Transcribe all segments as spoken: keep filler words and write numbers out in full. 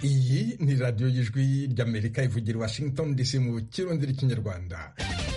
iyi ni radiyo y'ijwi ry'Amerika ivugira i Washington D C mu kirundi n'ikinyarwanda.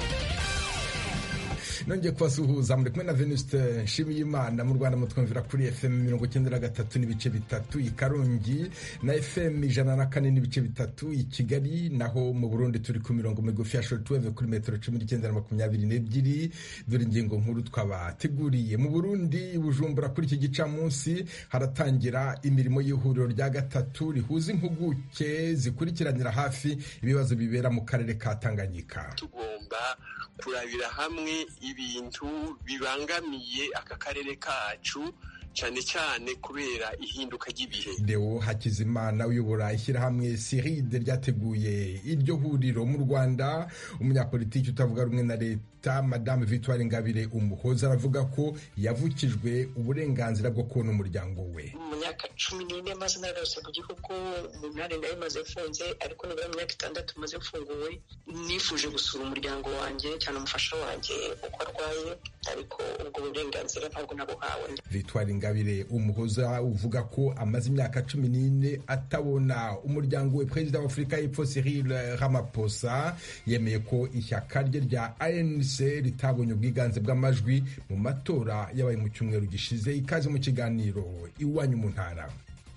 Nongeye kubasuhuza muri kumwe na Venuste Nshimiyimana. Mu Rwanda mutwumvira kuri F M mirongo icyenda na gatatu n'ibice bitatu i Karongi na F M ijana na kane n'ibice bitatu i Kigali, naho mu Burundi turi ku mirongo migufi ya shortwave kuri metero cumi n'icyenda na makumyabiri n'ebyiri. Dore ingingo nkuru twabateguriye. Mu Burundi Bujumbura kuri iki gicamunsi haratangira imirimo y'ihuriro rya gatatu rihuza impuguke zikurikiranira hafi ibibazo bibera mu karere ka Tanganyika. Tugomba kurabira hamwe ibintu bibangamiye aka karere kacu, cyane cyane kubera ihinduka ry'ibihe. Deo Hakizimana uyobora ishyirahamwe Siride ryateguye iryo huriro mu Rwanda. Umunyapolitiki utavuga rumwe na leta Madame Victoire Ingabire Umuhoza aravuga ko yavukijwe uburenganzira bwo kubona umuryango we. Mu myaka cumi n'ine maze narose mu gihugu, umunani nayo maze mfunze, ariko nibura mu myaka itandatu maze mfunguwe. Nifuje gusura umuryango wanjye cyane umufasha wanjye uko arwaye, ariko ubwo burenganzira ntabwo nabuhawe. Victoire Ingabire Umuhoza uvuga ko amaze imyaka cumi n'ine atabona umuryango we. Perezida wa Afurika y'Epfo Cyril Ramaphosa yemeye ko ishyaka rye rya A N C ritabonye ubwiganze bw'amajwi mu matora yabaye mu cyumweru gishize. Ikaze mu kiganiro Iwanyu mu Ntara.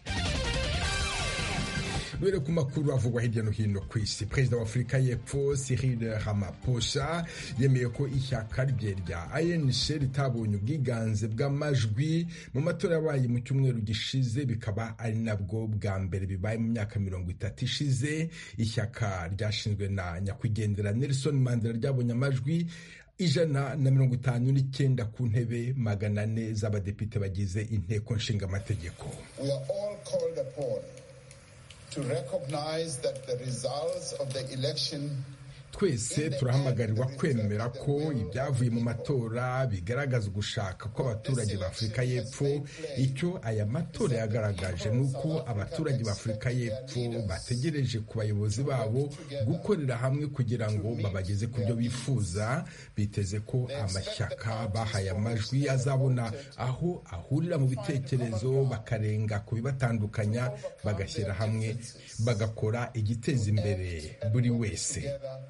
Bere ku makuru avugwa hirya no hino ku isi. Perezida wa Afurika y'Epfo Cyril Ramaphosa yemeye ko ishyaka rye rya A N C ritabonye ubwiganze bw'amajwi mu matora yabaye mu cyumweru gishize, bikaba ari nabwo bwa mbere bibaye mu myaka mirongo itatu ishize. Ishyaka ryashinzwe na nyakwigendera Nelson Mandela ryabonye amajwi ijana na mirongo itanu n'icyenda ku ntebe magana ane z'abadepite bagize inteko nshinga amategeko. We are all called upon to recognize that the results of the election. Twese turahamagarirwa kwemera ko ibyavuye mu matora bigaragaza ugushaka kw'abaturage ba Afurika y'Epfo. Icyo aya matora yagaragaje ni uko abaturage ba Afurika y'Epfo bategereje ku bayobozi babo gukorera hamwe kugira ngo babageze ku byo bifuza. Biteze ko amashyaka bahaye amajwi azabona aho ahurira mu bitekerezo, bakarenga ku bibatandukanya, bagashyira hamwe, bagakora igiteza imbere buri wese.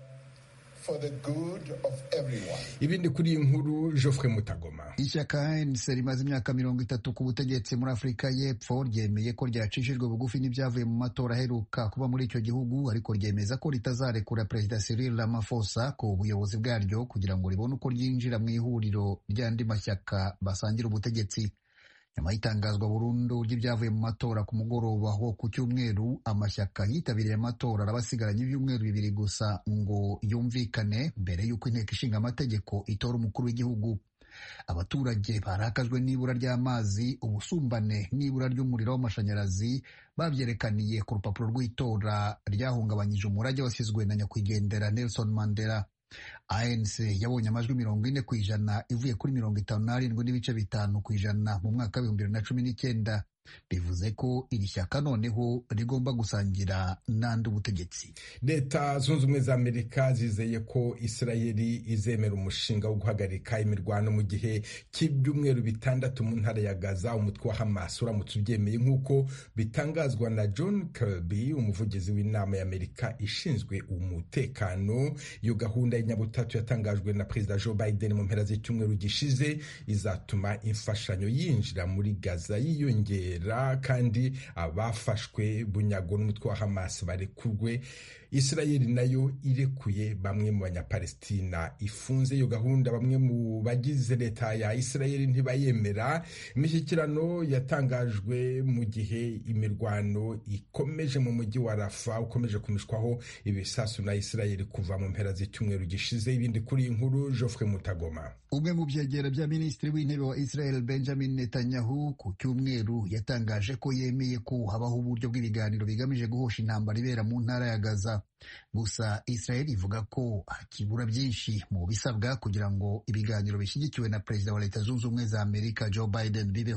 For the good of everyone. Ibindi kuri iyi nkuru Geoffrey Mutagoma. Ishyaka A N C rimaze imyaka mirongo itatu ku butegetsi muri Afurika y'Epfo ryemeye ko ryacishijwe bugufi n'ibyavuye mu matora aheruka kuba muri icyo gihugu, ariko ryemeza ko ritazarekura Perezida Cyril Ramaphosa ku buyobozi bwaryo kugira ngo ribone uko ryinjira mu ihuriro ry'andi mashyaka basangira ubutegetsi. Nyuma y'itangazwa burundu ry'ibyavuye mu matora ku mugoroba wo ku cyumweru, amashyaka yitabiriye amatora arabasigaranye ibyumweru bibiri gusa ngo yumvikane mbere y'uko inteko ishinga amategeko itora umukuru w'igihugu. Abaturage barakajwe n'ibura ry'amazi, ubusumbane n'ibura ry'umuriro w'amashanyarazi babyerekaniye ku rupapuro rw'itora ryahungabanyije umurage wasizwe na nyakwigendera Nelson Mandela. A N C yabonye amajwi mirongo ine ku ijana ivuye kuri mirongo itanu n'arindwi n'ibice bitanu ku ijana mu mwaka w'ibihumbi bibiri na cumi n'icyenda. Bivuze ko iri shyaka noneho rigomba gusangira n'andi ubutegetsi. Leta Zunze Ubumwe za Amerika zizeye ko Isirayeli izemera umushinga wo guhagarika imirwano mu gihe cy'ibyumweru bitandatu mu ntara ya Gaza. Umutwe wa Hamas uramutse ubyemeye nk'uko bitangazwa na John Kirby, umuvugizi w'inama y'Amerika ishinzwe umutekano. Iyo gahunda y'inyabutatu yatangajwe na Perezida Joe Biden mu mpera z'icyumweru gishize izatuma imfashanyo yinjira muri Gaza yiyongera, kandi abafashwe bunyago n'umutwe wa Hamas barekurwe. Isirayeli nayo irekuye bamwe mu banyapalestina ifunze. Iyo gahunda bamwe mu bagize leta ya Isirayeli ntibayemera. Imishyikirano yatangajwe mu gihe imirwano ikomeje mu mujyi wa Rafa ukomeje kumishwaho ibisasu na Isirayeli kuva mu mpera z'icyumweru gishize. Ibindi kuri iyi nkuru Geoffrey Mutagoma. Umwe mu byegera bya minisitiri w'intebe wa Israel Benjamin Netanyahu ku cyumweru yatangaje ko yemeye ko habaho uburyo bw'ibiganiro bigamije guhosha intambara ibera mu ntara ya Gaza. Gusa Israel ivuga ko hakibura byinshi mu bisabwa kugira ngo ibiganiro bishyigikiwe na Perezida wa Leta Zunze Ubumwe za Amerika Joe Biden bibeho.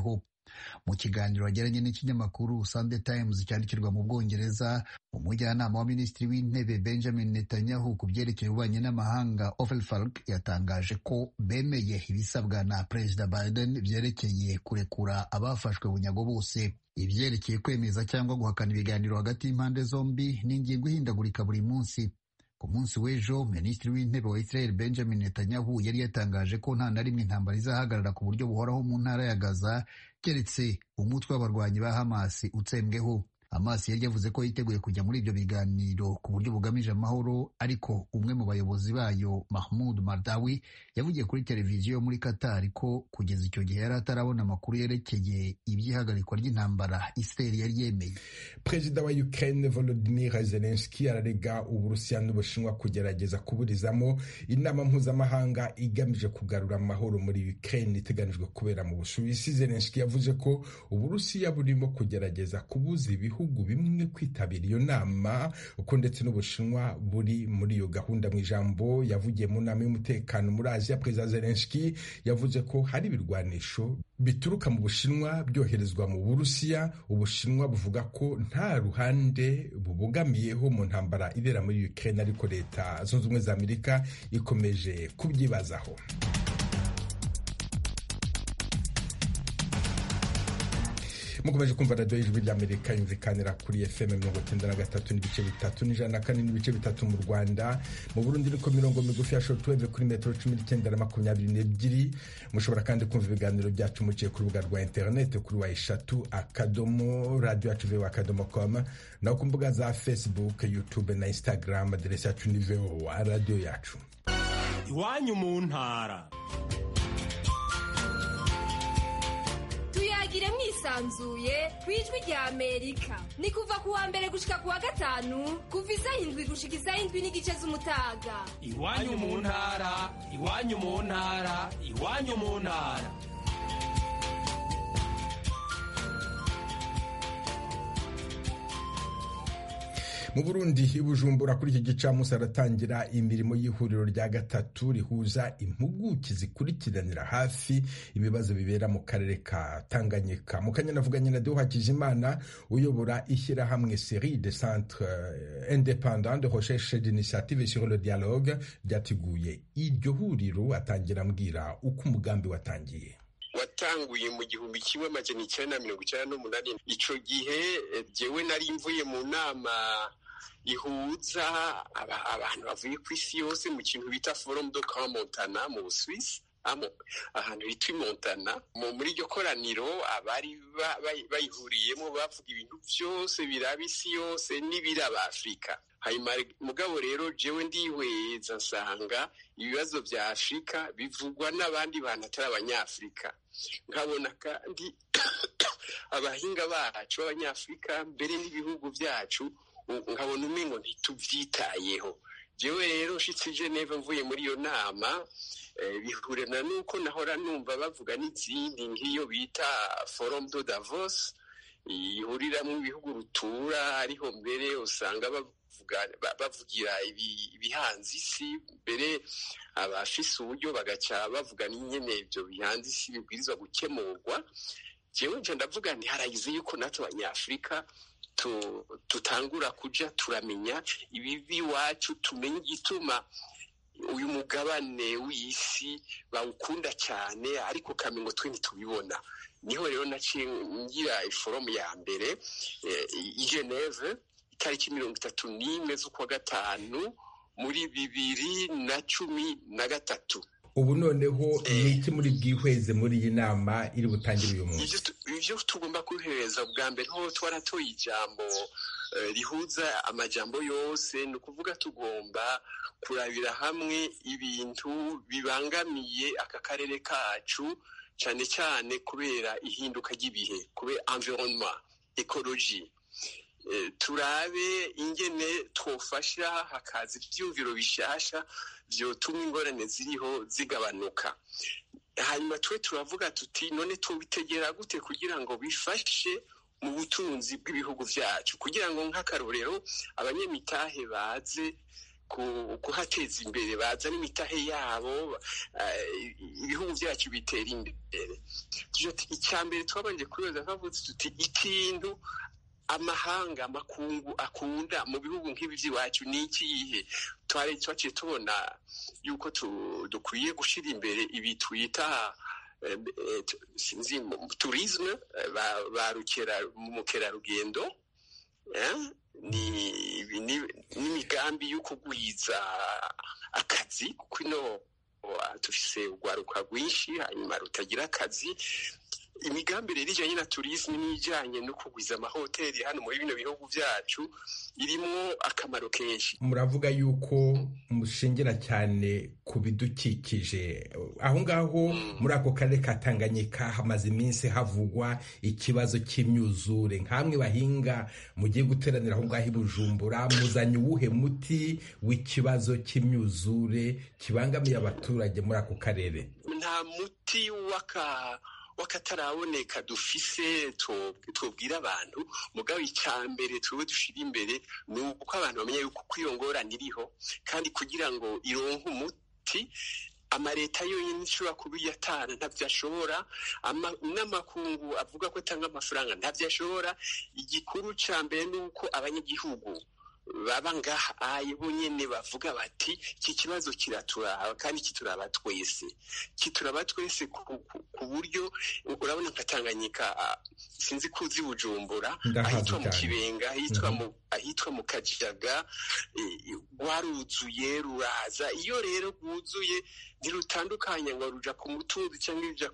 Mu kiganiro yagiranye n'ikinyamakuru Sunday Times cyandikirwa mu Bwongereza, umujyanama wa minisitiri w'intebe Benjamin Netanyahu ku byerekeye ububanyi n'amahanga Ofer Falk yatangaje ko bemeye ibisabwa na Perezida Biden byerekeye kurekura abafashwe bunyago bose. Ibyerekeye kwemeza cyangwa guhakana ibiganiro hagati y'impande zombi ni ingingo ihindagurika buri munsi. Ku munsi w'ejo, minisitiri w'intebe wa Israel Benjamin Netanyahu yari yatangaje ko nta na rimwe intambara izahagarara ku buryo buhoraho mu ntara ya Gaza keretse umutwe w'abarwanyi ba Hamas utsembweho. Hamas yari yavuze ko yiteguye kujya muri ibyo biganiro ku buryo bugamije amahoro, ariko umwe mu bayobozi bayo Mahmoud Mardawi yavugiye kuri televiziyo muri Qatar ko kugeza icyo gihe yari atarabona amakuru yerekeye iby'ihagarikwa ry'intambara Israel yari yemeye. Perezida wa Ukraine Volodymyr Zelensky ararega Uburusiya n'Ubushinwa kugerageza kuburizamo inama mpuzamahanga igamije kugarura amahoro muri Ukraine iteganijwe kubera mu Busuwisi. Zelensky yavuze ko Uburusiya burimo kugerageza kubuza ibihugu ibihugu bimwe kwitabira iyo nama, uko ndetse n'Ubushinwa buri muri iyo gahunda. Mu ijambo yavugiye mu nama y'umutekano muri Aziya, Perezida Zelensky yavuze ko hari ibirwanisho bituruka mu Bushinwa byoherezwa mu Burusiya. Ubushinwa buvuga ko nta ruhande bubogamiyeho mu ntambara ibera muri Ukraine, ariko Leta Zunze Ubumwe za Amerika ikomeje kubyibazaho. Mukomeje kumva radio y'Ijwi ry'Amerika yumvikanira kuri F M mirongo icyenda na gatatu n'ibice bitatu n'ijana na kane n'ibice bitatu mu Rwanda. Mu Burundi niko mirongo migufi ya shortwave kuri metero cumi n'icyenda na makumyabiri n'ebyiri. Mushobora kandi kumva ibiganiro byacu muciye ku rubuga rwa internet kuri wa eshatu akadomo radio yacu voa akadomo com, naho ku mbuga za Facebook, YouTube na Instagram aderesi yacu ni voa radio yacu. Iwanyu mu ntara. Tuyagire mwisanzuye kwijwi rya Amerika. Ni kuva kuwa mbere gushika kuwa gatanu kuva isaha indwi gushika isaha indwi n'igice z'umutaga. Iwanyu mu ntara, iwanyu mu ntara, iwanyu mu ntara. Mu Burundi i Bujumbura kuri iki gicamunsi haratangira imirimo y'ihuriro rya gatatu rihuza impuguke zikurikiranira hafi ibibazo bibera mu karere ka Tanganyika. Mu kanya navuganye na Deo Hakizimana uyobora ishyirahamwe Série de Centres Indépendants de Recherche d'Initiative sur le Dialogue ryateguye iryo huriro. Atangira ambwira uko umugambi watangiye. Watanguye mu gihumbi kimwe amajana icyenda na mirongo icyenda n'umunani. Ico gihe jewe nari mvuye mu nama ihuza abantu bavuye ku isi yose mu kintu bita Forum de Camp Montana mu Busuwisi, ahantu hitwa Montana. Muri iryo koraniro abari bayihuriyemo bavuga ibintu byose biraba isi yose n'ibiraba Afurika. Hanyuma mugabo rero jewe ndihweza nsanga ibibazo bya Afurika bivugwa n'abandi bantu atari abanyafurika. Nkabona kandi abahinga bacu b'abanyafurika mbere n'ibihugu byacu nkabona umengo ntituvyitayeho. Jewe rero nshitse Geneve mvuye muri iyo nama bihurana nuko nahora numva bavuga n'izindi nk'iyo bita Forum de Davos ihuriramwo ibihugu rutura, ariho mbere usanga bavugira ibihanze isi, mbere abafise uburyo bagaca bavuga n'ingene ivyo bihanze isi bibwirizwa gukemurwa. Jewe nje ndavuga nti haragize yuko natwe abanyafurika tutangura kuja turamenya ibibi iwacu, tumenye igituma uyu mugabane w'isi bawukunda cyane ariko kamengo twe ntitubibona. Niho rero naciye ngira iforomu ya mbere i Geneve itariki mirongo itatu n'imwe z'ukwa gatanu muri bibiri na cumi na gatatu. Ubu noneho ni iki muri bwihweze muri iyi nama iri butangire uyu munsi? Ivyo tugomba kuhereza bwa mbere ho twaratoye ijambo rihuza amajambo yose, ni ukuvuga tugomba kurabira hamwe ibintu bibangamiye aka karere kacu, cyane cyane kubera ihinduka ry'ibihe, kubera environnement, ecologie. Turabe ingene twofasha hakaza ivyumviro bishasha vyotuma ingorane ziriho zigabanuka. Hanyuma twe turavuga tuti none tubitegera gute kugira ngo bifashe mu butunzi bw'ibihugu vyacu, kugira ngo nk'akarorero abanyamitahe baze kuhateza imbere, baza n'imitahe yabo, ibihugu vyacu bitera imbere. icya mbere twabanje kubaza twavuze tuti ikintu amahanga amakungu akunda mu bihugu nk'ibi by'iwacu ni ikihe? twari twaciye tubona yuko dukwiye gushyira imbere ibi twita sinzi tourisme ba mukerarugendo, n'imigambi yo kugwiza akazi kuko ino tufise urwaruka rwinshi hanyuma rutagira akazi. Imigambi rero ijyanye na tourisme n'ijyanye no kugwiza amahoteli hano muri bino bihugu byacu irimo akamaro kenshi. Muravuga yuko mushingira cyane ku bidukikije. Aho ngaho muri ako karere ka Tanganyika hamaze iminsi havugwa ikibazo cy'imyuzure. Nkamwe bahinga mugiye guteranira aho ngaho i Bujumbura, muzanye uwuhe muti w'ikibazo cy'imyuzure kibangamiye abaturage muri ako karere? Nta muti waka wakataraboneka dufise tubwira abantu, mugabo icyambere tuwe dushira imbere ni uko abantu bamenye yuko kwiyongorana iriho, kandi kugira ngo ironke umuti amareta yonyine ishobora kubiyatana ntavyashobora, n'amakungu avuga ko atanga amafaranga ntavyashobora. Igikuru ca mbere ni uko abanyagihugu baba ngaha aye bonyene bavuga bati iki kibazo kiraturaba kandi kituraba twese kituraba twese ku buryo urabona nka Tanganyika sinzi kuzi Bujumbura ahitwa mu Kibenga ahitwa mu ahitwa mu Kajaga waruzuye ruraza. Iyo rero rwuzuye ntirutandukanye ngo ruja ku mutunzi cyangwa ruja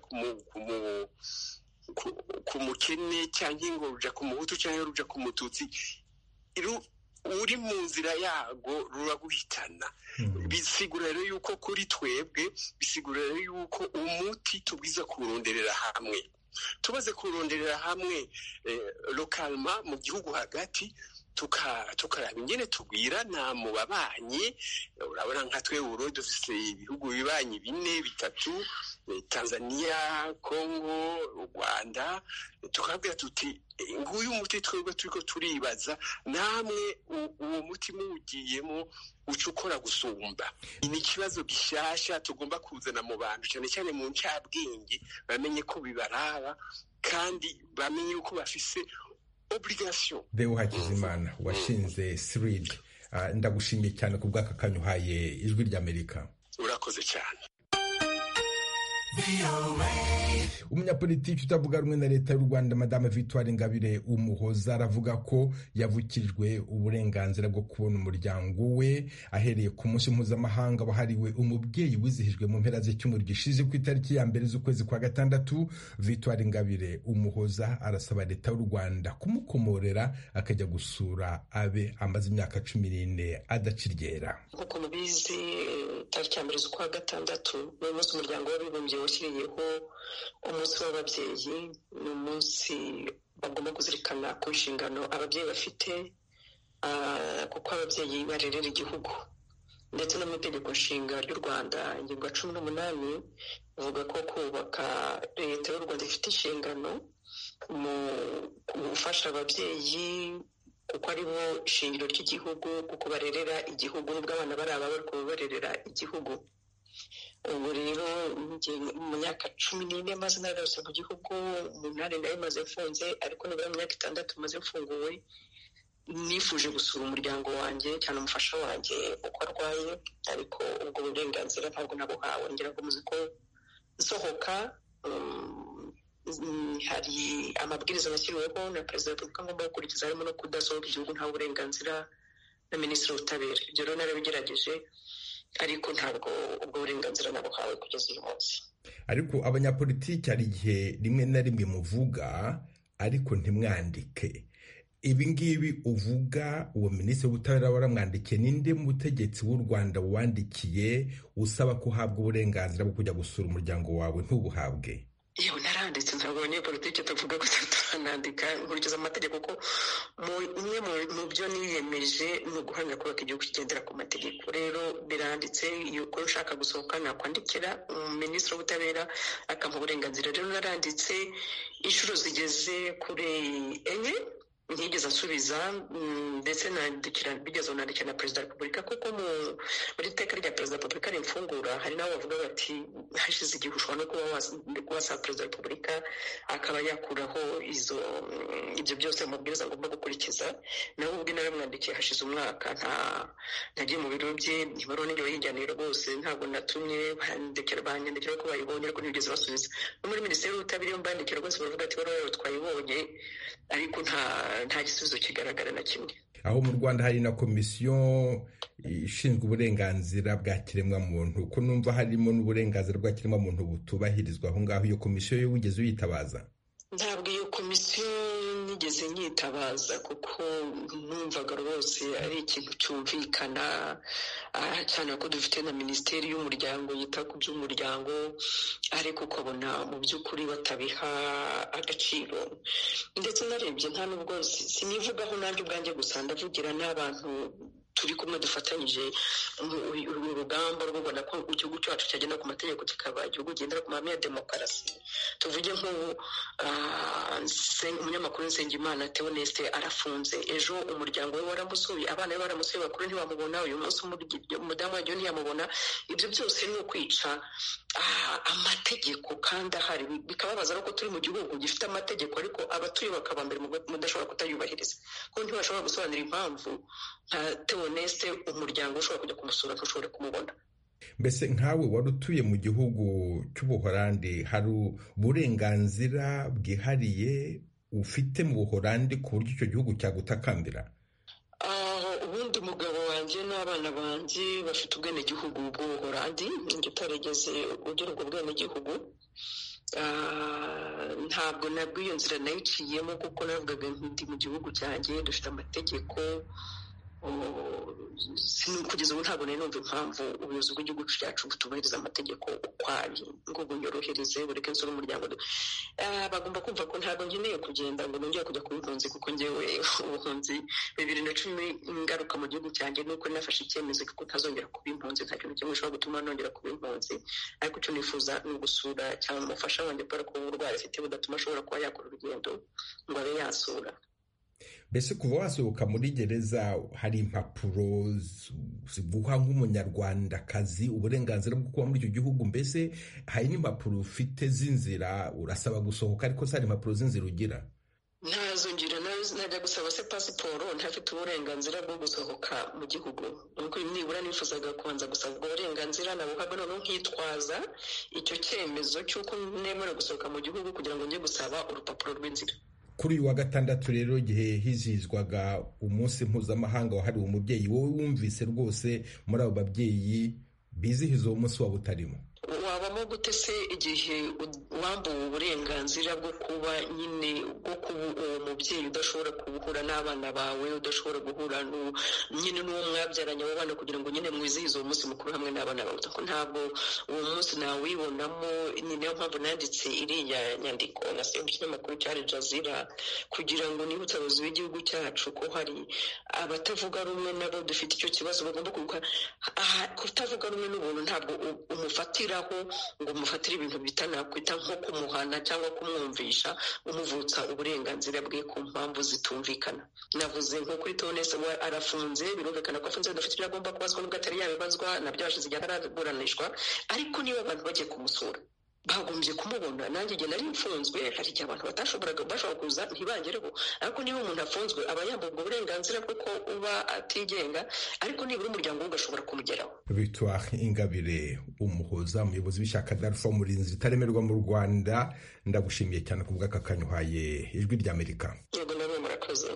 ku mukene cyangwa ngo ruja ku muhutu cyangwa ruja ku mututsi, uri mu nzira yago ruraguhitana. Bisigura rero yuko kuri twebwe bisigura rero yuko umuti tubwiza kuronderera hamwe, tubaze kuronderera hamwe lokalma mu gihugu hagati, tukaraba ingene tugwirana mu babanyi. Urabona nka twe Burundi dufise ibihugu bibanyi bine bitatu, Tanzania, Congo, Rwanda. Tukabwira tuti nguyu muti twebwe turiko turibaza, namwe uwo muti muwugiyemo uca ukora gusumba. Ni ikibazo gishasha tugomba kuzana mu bantu, cyane cyane mu ncabwenge, bamenye ko bibaraba kandi bamenye yuko bafise obligation. Deo Hakizimana washinze S R I D, uh, ndagushimiye cyane ku bw'aka kanya uhaye Ijwi ry'Amerika. Urakoze cyane. Umunyapolitiki utavuga rumwe na leta y'u Rwanda Madame Victoire Ingabire Umuhoza aravuga ko yavukirijwe uburenganzira bwo kubona umuryango we ahereye ku munsi mpuzamahanga wahariwe umubyeyi wizihijwe mu mpera z'icyumweru gishize ku itariki ya mbere z'ukwezi kwa gatandatu. Victoire Ingabire Umuhoza arasaba leta y'u Rwanda kumukomorera akajya gusura abe amaze imyaka cumi n'ine adaciryera. Nk'uko mubizi tariki ya mbere z'ukwa gatandatu ni umunsi umuryango w'abibumbye washyiriyeho umunsi w'ababyeyi. ni umunsi bagomba kuzirikana ku nshingano ababyeyi bafite, kuko ababyeyi barerera igihugu, ndetse no mu itegeko nshinga ry'u Rwanda ingingo ya cumi n'umunani ivuga ko kubaka leta y'u Rwanda ifite inshingano mu gufasha ababyeyi kuko ari bo shingiro ry'igihugu, kuko barerera igihugu, nubwo abana bari aba bari kubarerera igihugu. Ubu rero mu myaka cumi n'ine maze nararose mu gihugu, umunani nayo maze mfunze, ariko nibura mu myaka itandatu maze mfunguwe, nifuje gusura umuryango wanjye cyane umufasha wanjye uko arwaye, ariko ubwo burenganzira ntabwo nabuhawe. ngira ngo muzi ko nsohoka hari amabwiriza nashyiriweho na perezida wa repubulika ngomba gukurikiza, harimo no kudasohoka igihugu nta burenganzira na minisitiri w'ubutabera. Ibyo rero narabigerageje, ariko ntabwo ubwo burenganzira nabuhawe kugeza uyu munsi. Ariko abanyapolitiki hari igihe rimwe na rimwe muvuga ariko ntimwandike. Ibi ngibi uvuga uwo minisitiri w'ubutabera waramwandikiye, ninde mutegetsi w'u Rwanda wandikiye usaba ko uhabwa uburenganzira bwo kujya gusura umuryango wawe ntubuhabwe? Yewe naranditse, ntabwo abanyapolitiki tuvuga ko turanandika, nkurikiza amategeko, ko umwe mu byo niyemeje ni uguhamya kubaka igihugu kigendera ku mategeko. Rero biranditse, yuko ushaka gusohoka nakwandikira minisitiri w'ubutabera akampa uburenganzira. Rero naranditse inshuro zigeze kuri enye ntigeze asubiza ndetse nandikira bigeze nandikira na perezida wa repubulika kuko muri iteka rya perezida wa repubulika rimfungura hari n'abo bavuga bati hashize igihe ushobora no kuba wasaba perezida wa repubulika akaba yakuraho izo ibyo byose amabwiriza agomba gukurikiza. nawe ubwe naramwandikiye hashize umwaka nta ntagiye mu biro bye ibaruwa n'igihe bayijyanira rwose ntabwo natumye bandikira banyandikira ko bayibonye ariko ntibigeze basubiza. no muri minisiteri y'ubutabire iyo mbandikira rwose baravuga ati ibaruwa rero twayibonye ariko nta nta gisubizo kigaragara na kimwe. aho mu Rwanda hari na komisiyo ishinzwe uburenganzira bwa kiremwamuntu ko numva harimo n'uburenganzira bwa kiremwamuntu butubahirizwa aho ngaho, iyo komisiyo yo wigeze uyitabaza? ntabwo iyo komisiyo nigeze nyitabaza kuko numvaga rwose ari ikintu cyumvikana cyane ko dufite na minisiteri y'umuryango yita ku by'umuryango ariko ukabona mu by'ukuri batabiha agaciro. ndetse narebye nta nubwo sinivugaho nanjye ubwanjye gusa ndavugira n'abantu turi kumwe dufatanyije urugamba rwo kubona ko igihugu cyacu cyagenda ku mategeko kikaba igihugu kigendera ku mahame ya demokarasi. tuvuge nk'ubu umunyamakuru Nsengimana Theoneste arafunze, ejo umuryango we waramusuye, abana be baramusuye bakuru ntibamubona, uyu munsi umudamu wagiye ntiyamubona. ibyo byose ni ukwica amategeko kandi ahari. bikababaza ko turi mu gihugu gifite amategeko ariko abatuye bakaba mbere mudashobora kutayubahiriza kuko ntibashobora gusobanura impamvu nka Theoneste umuryango ushobora kujya kumusura ntushobore kumubona. mbese nkawe wari utuye mu gihugu cy'Ubuholandi, hari uburenganzira bwihariye ufite mu Buholandi ku buryo icyo gihugu cyagutakambira? ubundi umugabo wanjye n'abana banjye bafite ubwenegihugu bw'Ubuholandi, njye utaregeze ugira ubwo bwenegihugu. ntabwo nabwo iyo nzira nayiciyemo kuko navugaga ndi mu gihugu cyanjye dufite amategeko. kugeza ubu ntabwo nari numva impamvu ubuyobozi bw'igihugu cyacu butubahiriza amategeko ukwabi ngo bunyorohereze bureke nsura umuryango. bagomba kumva ko ntabwo nkeneye kugenda ngo nongere kujya kuba impunzi kuko ngewe ubuhunzi bibiri na cumi ingaruka mu gihugu cyanjye nuko nafashe icyemezo ko ntazongera kuba impunzi. nta kintu kimwe gishobora gutuma nongera kuba impunzi ariko icyo nifuza ni ugusura cyangwa umufasha wanjye kubera ko uburwayi afite budatuma ashobora kuba yakora urugendo ngo abe yasura. mbese kuva wasohoka muri gereza hari impapuro ziguha nk'umunyarwandakazi uburenganzira bwo kuba muri icyo gihugu? mbese hari n'impapuro ufite z'inzira urasaba gusohoka ariko hari impapuro z'inzira ugira? ntazo ngira, najya gusaba se pasiporo ntafite uburenganzira bwo gusohoka mu gihugu. nuko nibura nifuzaga kubanza gusaba ubwo burenganzira nabuhabwa noneho nkitwaza icyo cyemezo cy'uko nemerewe gusohoka mu gihugu kugira ngo njye gusaba urupapuro rw'inzira. kuri uyu wa gatandatu rero igihe hizihizwaga umunsi mpuzamahanga wahariwe umubyeyi, wowe wumvise rwose muri abo babyeyi bizihiza uwo munsi waba utarimo? wabamo gute se igihe wambuwe uburenganzira bwo kuba nyine bwo kuba uwo mubyeyi udashobora guhura n'abana bawe, udashobora guhura nyine n'uwo mwabyaranye abo bana kugira ngo nyine mwizihize uwo munsi mukuru hamwe n'abana bawe? ntabwo uwo munsi nawibonamo. ni nayo mpamvu nanditse iriya nyandiko nasiye mu kinyamakuru cya Al Jazeera kugira ngo nibutse abayobozi b'igihugu cyacu ko hari abatavuga rumwe nabo dufite icyo kibazo bagomba kuvuga. kutavuga rumwe n'ubuntu ntabwo umufatira ngo umufatire ibintu bitanakwita nko kumuhana cyangwa kumwumvisha umuvutsa uburenganzira bwe ku mpamvu zitumvikana. navuze nko kuri Theoneste arafunze, birumvikana ko afunze adafite ibyo agomba kubazwa nubwo atari yabibazwa, nabyo hashize igihe ataraburanishwa. ariko niba abantu bagiye kumusura bagombye kumubona. nanjye igihe nari mfunzwe hari igihe abantu batashoboraga bashobora kuza ntibangereho, ariko niba umuntu afunzwe aba yambuwe ubwo burenganzira bwo ko uba atigenga, ariko nibura umuryango we ugashobora kumugeraho. Victoire Ingabire Umuhoza, umuyobozi w'ishyaka Dalfa Umurinzi ritaremerwa mu Rwanda, ndagushimiye cyane ku bw'aka kanya uhaye Ijwi ry'Amerika. yego namwe murakoze.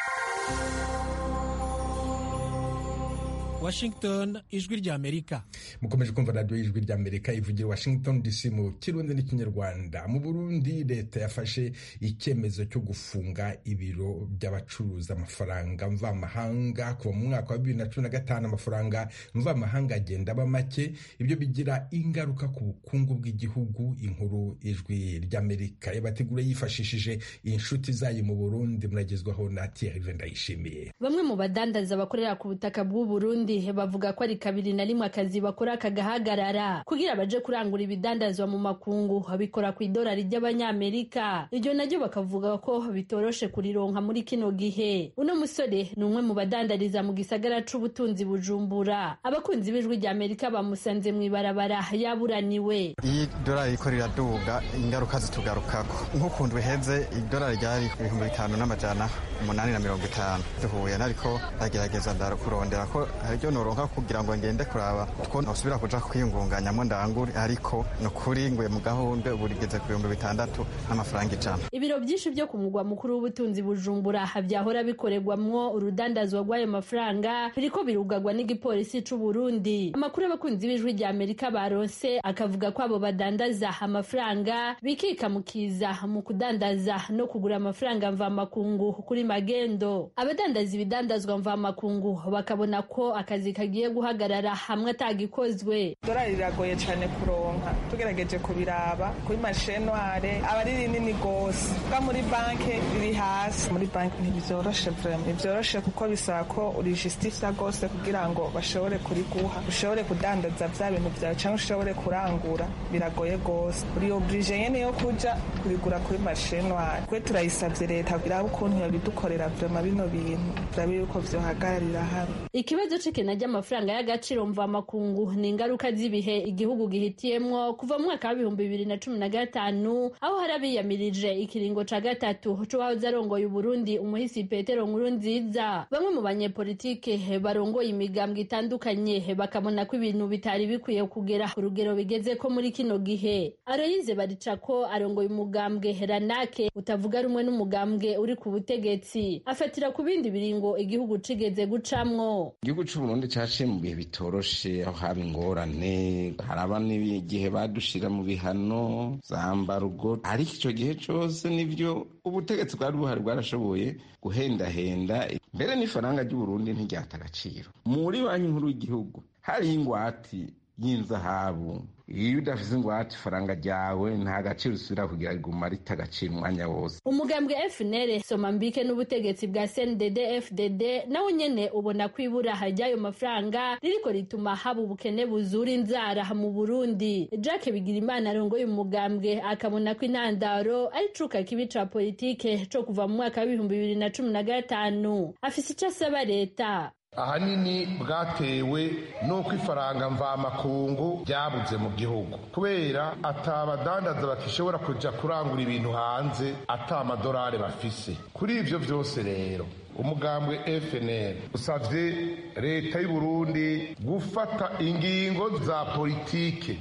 Washington, Ijwi ry'Amerika. mukomeje kumva radiyo y'Ijwi ry'Amerika ivugira Washington D C mu Kirundi n'Ikinyarwanda. mu Burundi leta yafashe icyemezo cyo gufunga ibiro by'abacuruza amafaranga mvamahanga. kuva mu mwaka wa bibiri na cumi na gatanu amafaranga mvamahanga agenda aba make, ibyo bigira ingaruka ku bukungu bw'igihugu. inkuru Ijwi ry'Amerika yabategura yifashishije inshuti zayo mu Burundi, muragezwaho na Thierry Vendayishimiye. bamwe mu badandaza bakorera ku butaka bw'u Burundi Burundi bavuga ko ari kabiri na rimwe akazi bakora kagahagarara kugira baje kurangura ibidandazwa mu makungu bikora ku idolari ry'abanyamerika. Iryo naryo bakavuga ko bitoroshe kurironka muri kino gihe. Uno musore ni umwe mu badandariza mu gisagara c'ubutunzi Bujumbura. Abakunzi b'ijwi rya Amerika bamusanze mu ibarabara yaburaniwe. Iyi dolari iko riraduga ingaruka zitugarukako. Nk'ukuntu biheze idolari ryari ibihumbi bitanu n'amajana umunani na mirongo itanu. Duhuye nariko ndagerageza ndakurondera ko haryo noronka kugira ngo ngende kuraba ko nosubira kuja kwiyungunganyamo ndangure, ariko nokuri nguye mu gahunde burigeze ku bihumbi bitandatu n'amafaranga ijana. Ibiro byinshi byo ku mugwa mukuru w'ubutunzi Bujumbura byahora bikorerwamwo urudandazwa rw'ayo mafaranga biriko birugagwa n'igipolisi c'u Burundi. Amakuru y'abakunzi b'ijwi rya Amerika baronse akavuga ko abo badandaza amafaranga bikikamukiza mu kudandaza no kugura amafaranga mva makungu kuri magendo. Abadandaza ibidandazwa mva makungu bakabona ko akazi kagiye guhagarara hamwe atagikozwe. Dolari riragoye cyane kuronka, tugerageje kubiraba kuri marché noire aba ari rinini gose, bwa muri banke riri hasi. Muri banke ntibyoroshe vraiment, ntibyoroshe kuko bisaba ko uri justifia gose kugira ngo bashobore kuriguha, ushobore kudandaza vya bintu vyawe cyangwa ushobore kurangura, biragoye gose. Uri oblige nyene yo kuja kurigura kuri marché noire. Kwe turayisavye leta kugira ukuntu yabidukorera vraiment bino bintu turabe yuko vyohagararira hamwe. Ikibazo c'ikena ry'amafaranga y'agaciro mva makungu ni ingaruka z'ibihe igihugu gihitiyemwo kuva mu mwaka wa ibihumbi bibiri na cumi na gatanu, aho harabiyamirije ikiringo ca gatatu c'uwahoze arongoye Uburundi umuhisi Petero Nkurunziza. Bamwe mu banyepolitike barongoye imigambwe itandukanye bakabona ko ibintu bitari bikwiye kugera ku rugero bigeze ko muri kino gihe. Aloyize Baricako arongoye umugambwe Ranake utavuga rumwe n'umugambwe uri ku butegetsi, afatira ku bindi biringo igihugu cigeze gucamwo. Igihugu c'u Burundi caciye mu bihe bitoroshe, aho haba ingorane, haraba n'igihe badushira mu bihano zambarugo, ariko ico gihe cose nivyo ubutegetsi bwari buhari bwarashoboye guhendahenda, mbere n'ifaranga ry'u Burundi ntiryata agaciro. Muri banki nkuru y'igihugu hari ingwati y'inzahabu, iyo udafise ingwate ifaranga ryawe nta gaciro usubira kugira riguma rita agaciro umwanya wose. Umugambwe F N L Somambike n'ubutegetsi bwa C N D D F D D nawe nyene ubona kwibura hajyayo mafaranga ririko rituma haba ubukene buzura inzara mu Burundi. Jacques Bigirimana arongoye umugambwe akabona ko intandaro ari cuka kibi ca politike co kuva mu mwaka wa ibihumbi bibiri na cumi na gatanu. Afise ico asaba leta. Ahanini bwatewe nuko ifaranga mva makungu ryabuze mu gihugu, kubera atabadandaza bakishobora kuja kurangura ibintu hanze ata amadolari bafise. Kuri ivyo vyose rero umugambwe F N L usavye leta y'u Burundi gufata ingingo za politike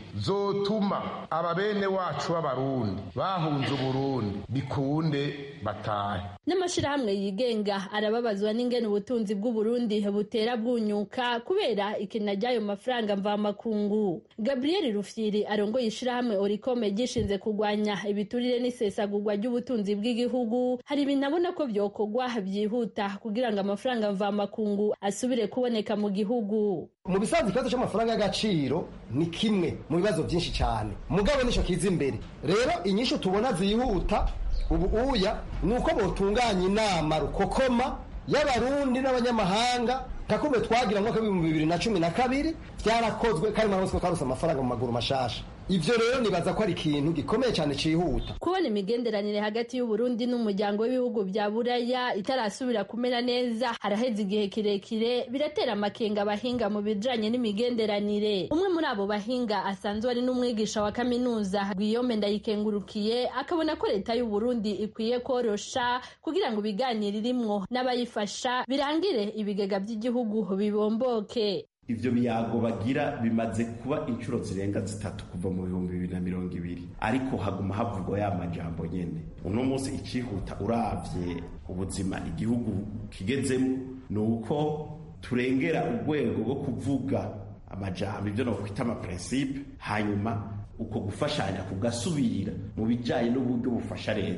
zotuma ababene wacu b'abarundi bahunze Burundi bikunde batahe. N'amashirahamwe yigenga arababazwa n'ingene ubutunzi bw'u Burundi butera bwunyuka kubera ikena ry'ayo mafaranga mva makungu. Gabriel Rufyiri arongoye ishirahamwe Oricome gishinze kugwanya ibiturire n'isesagurwa ry'ubutunzi bw'igihugu, hari ibintu abona ko vyokogwa byihuta kugira ngo amafaranga mva makungu asubire kuboneka mu gihugu. Mu bisanzwe ikibazo c'amafaranga y'agaciro ni kimwe mu bibazo byinshi cyane, mugabo nico kiza imbere. Rero inyisho tubona zihuta ubu uya nuko botunganya inama rukokoma y'abarundi n'abanyamahanga takumbe twagira mu mwaka w'ibihumbi bibiri na cumi na kabiri byarakozwe kandi mwarose twarose amafaranga mu maguru mashasha. Ivyo rero nibaza ko ari ikintu gikomeye cyane cihuta. Kubona imigenderanire hagati y'u Burundi n'umuryango w'ibihugu bya Buraya itarasubira kumera neza haraheze igihe kirekire, biratera amakenga abahinga mu bijanye n'imigenderanire. Umwe muri abo bahinga asanzwe ari n'umwigisha wa kaminuza Guillaume Ndayikengurukiye akabona ko leta y'u Burundi ikwiye korosha kugira ngo biganire irimwo n'abayifasha birangire ibigega by'igihugu bibomboke. Ivyo biyago bagira bimaze kuba inshuro zirenga zitatu kuva mu bihumbi bibiri na mirongo ibiri, ariko haguma havugwa ya majambo nyene. Uno munsi icihuta uravye ubuzima igihugu kigezemo nuko turengera urwego rwo kuvuga amajambo ivyo no kwita ama principe, hanyuma uko gufashanya kugasubirira mu bijanye n'uburyo bufasha leta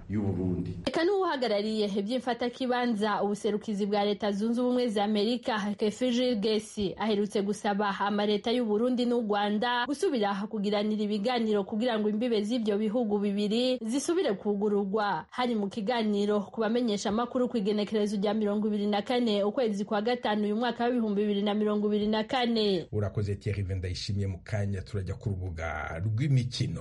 y'u Burundi. Eka n'uhagarariye iby'imfatakibanza ubuserukizi bwa leta zunze ubumwe za Amerika Kefijil Gesi aherutse gusaba amaleta y'u Burundi n'u Rwanda gusubira kugiranira ibiganiro kugira ngo imbibe z'ibyo bihugu bibiri zisubire kugururwa. Hari mu kiganiro kubamenyesha makuru kwigenekerezo rya mirongo ibiri na kane ukwezi kwa gatanu uyu mwaka wa ibihumbi bibiri na mirongo ibiri na kane. Urakoze Thierry Vendayishimiye. Mu kanya turajya ku rubuga rw'imikino.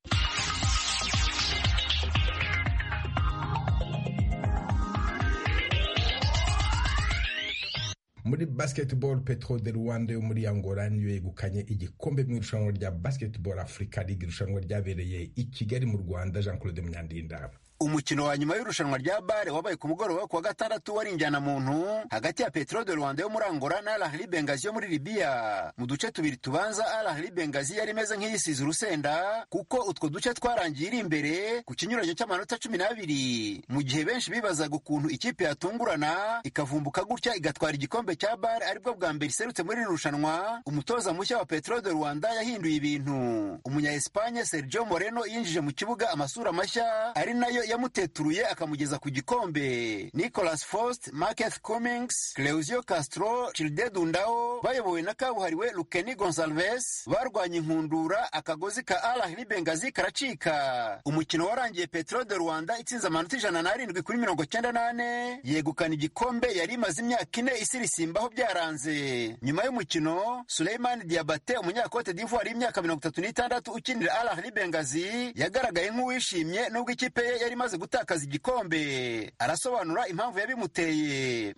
Muri basketball Petro de Rwanda yo muri Angola niyo yegukanye igikombe mu irushanwa rya Basketball Africa League, irushanwa ryabereye i Kigali mu Rwanda. Jean Claude Munyandinda. Umukino wa nyuma y'irushanwa rya bare wabaye ku mugoroba ku wa gatandatu wari injyana muntu hagati ya Petro de Rwanda yo muri Angola na Al Ahly Benghazi yo muri Libya. Mu duce tubiri tubanza Al Ahly Benghazi yari imeze nk'iyisize urusenda kuko utwo duce twarangiye iri imbere ku kinyuranyo cy'amanota cumi n'abiri, mu gihe benshi bibazaga ukuntu ikipe yatungurana ikavumbuka gutya igatwara igikombe cya bare aribwo bwa mbere iserutse muri iri rushanwa. Umutoza mushya wa Petro de Rwanda yahinduye ibintu. Umunya Espagne Sergio Moreno yinjije mu kibuga amasura mashya ari nayo yamuteturuye akamugeza ku gikombe. Nicolas Faust, Marketh Cummings, Cleusio Castro, Childe Dundao bayobowe na kabuhariwe Lukeni Gonsalves barwanya inkundura, akagozi ka Al Ahly Benghazi karacika. Umukino warangiye Petro de Rwanda itsinze amanota ijana n'arindwi kuri mirongo cyenda n'ane yegukana igikombe yari imaze imyaka ine isirisimbaho byaranze. Nyuma y'umukino Suleiman Diabate umunyakote d'Ivoire y'imyaka mirongo itatu n'itandatu ukinira Al Ahly Benghazi yagaragaye nk'uwishimye nubwo ikipe ye yari imaze gutakaza igikombe. Arasobanura impamvu yabimuteye.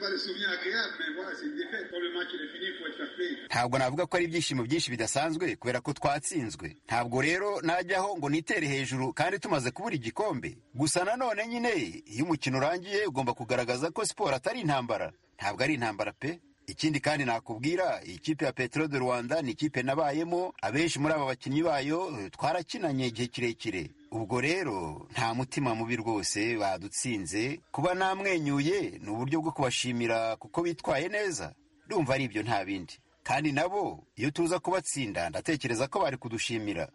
Ntabwo navuga ko ari ibyishimo byinshi bidasanzwe kubera ko twatsinzwe. Ntabwo rero najyaho ngo nitere hejuru kandi tumaze kubura igikombe. Gusa nanone nyine iyo umukino urangiye ugomba kugaragaza ko siporo atari intambara. Ntabwo ari intambara pe. Ikindi kandi nakubwira ikipe ya Petro de Rwanda ni ikipe nabayemo, abenshi muri aba bakinnyi bayo twarakinanye igihe kirekire. Ubwo rero nta mutima mubi rwose badutsinze. Kuba namwenyuye ni uburyo bwo kubashimira kuko bitwaye neza. Ndumva ari ibyo nta bindi. Kandi nabo iyo tuza kubatsinda ndatekereza ko bari kudushimira.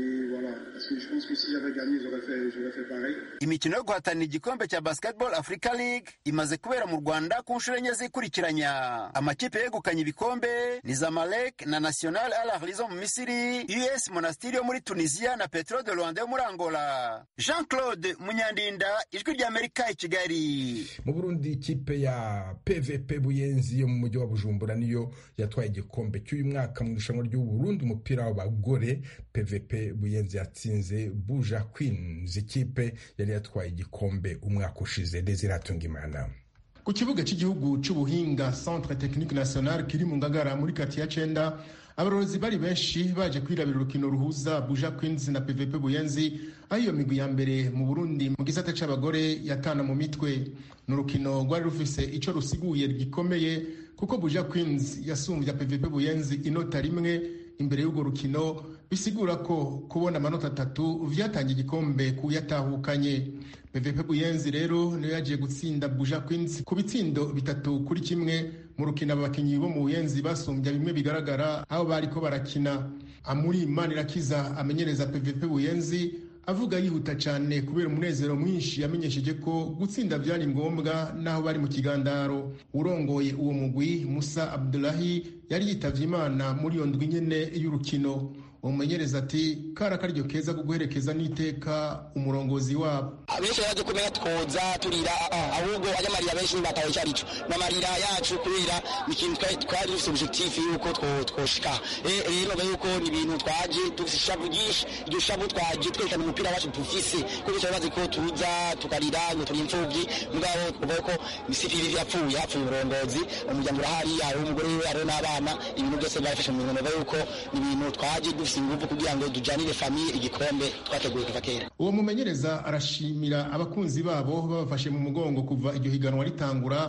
Imikino yo guhatanira igikombe cya Basketball Africa League imaze kubera mu Rwanda ku nshuro enye zikurikiranya. Amakipe yegukanye ibikombe ni Zamalek na National Al Ahly zo mu Misiri, U S Monastir yo muri Tunisia na Petro de Rwanda yo muri Angola. Jean Claude Munyandinda, Ijwi rya Amerika i Kigali. Mu Burundi ikipe ya P V P Buyenzi yo mu mujyi wa Bujumbura niyo yatwaye igikombe cy'uyu mwaka mu irushanwa ry'u Burundi umupira w'abagore. P V P Buyenzi yatsinze Buja Queens, ikipe yari yatwaye igikombe umwaka ushize. Desire Hatungimana. Ku kibuga cy'igihugu cy'ubuhinga Centre Technique National kiri mu Ngagara muri kati ya Cenda, abarozi bari benshi baje kwirabira urukino ruhuza Buja Queens na P V P Buyenzi, aho iyo migwi ya mbere mu Burundi mu gisata c'abagore yatana mu mitwe. N'urukino rwari rufise ico rusiguye gikomeye kuko Buja Queens yasumbya P V P Buyenzi inota rimwe imbere y'urwo rukino, bisigura ko kubona amanota atatu vyatangiye igikombe kuyatahukanye. P V P Buyenzi rero niyo yagiye gutsinda Buja Queens ku bitsindo bitatu kuri kimwe mu rukino abakinyi bo mu Buyenzi basumbya bimwe bigaragara aho bariko barakina. Amuri Manirakiza amenyereza P V P Buyenzi avuga yihuta cyane kubera umunezero mwinshi yamenyesheje ko gutsinda byari ngombwa naho bari mu kigandaro. Urongoye uwo mugwi Musa Abdullahi yari yitavye Imana muri iyo ndwi nyene y'urukino. Umumenyereza ati kara karyo keza guherekeza n'iteka umurongozi wabo. Abenshi baje kumenya twoza turira ahubwo ajamarira benshi batawe cyarico n'amarira yacu kubira ikintu twari dufite objectif yuko twoshika rero bayo yuko ni ibintu twaje dufishavu byinshi iryo shavu twaje twekana umupira wacu dufise kuko cyabaze ko tuza tukarira ngo turi imfubyi mugabo ubwo ko misifiri yapfuye yapfuye umurongozi umuryango urahari ari umugore we ari n'abana ibintu byose barafashe mu bintu bayo yuko ni ibintu twaje singuvu kugira ngo dujanire famille igikombe twateguye kuva kera. Uwo mumenyereza arashimira abakunzi babo babafashe mu mugongo kuva iryo higanwa ritangura,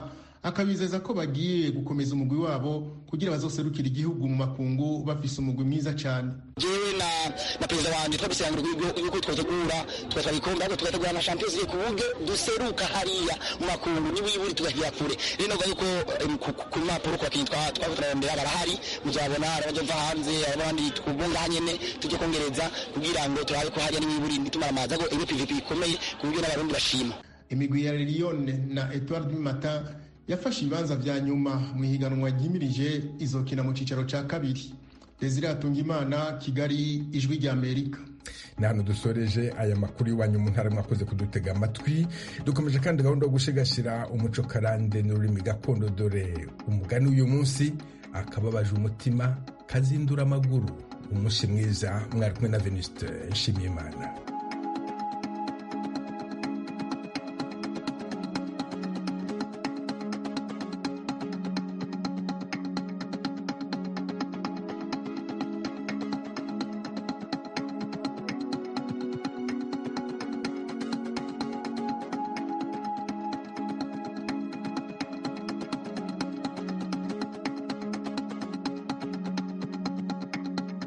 akabizeza ko bagiye gukomeza umugwi wabo kugira bazoserukira igihugu mu makungu bafise umugwi mwiza cyane. jewe na na perezida wanje twabisanga yuko twategura twatwara ikombe ariko tugategura na Champions League kubuge duseruka hariya mu makungu niwiburi tugahiya kure rero novuga yuko ku mapuro kwa kintu twavutarondera barahari muzabona abaje mva hanze abandi twubunga hanyene tujye kongereza kugira ngo turabe ko hariya niwiburi nitumara amaza go P V P ikomeye kuburyo n'abarundi bashima. Imigwi ya Lyon na Etoile du Matin yafashe ibibanza vya nyuma mu higanwa ryimirije izokina mu cicaro ca kabiri. Desire Atungimana, Kigali, Ijwi rya Amerika. Ni hano dusoreje aya makuru y'iwanyu mu ntara mwakoze kudutega amatwi. Dukomeje kandi gahunda yo gushigashira umuco karande n'ururimi gakondo, dore umugani uyu munsi akababaje umutima kazindura amaguru. Umunsi mwiza, mwari kumwe na Venuste Nshimiyimana.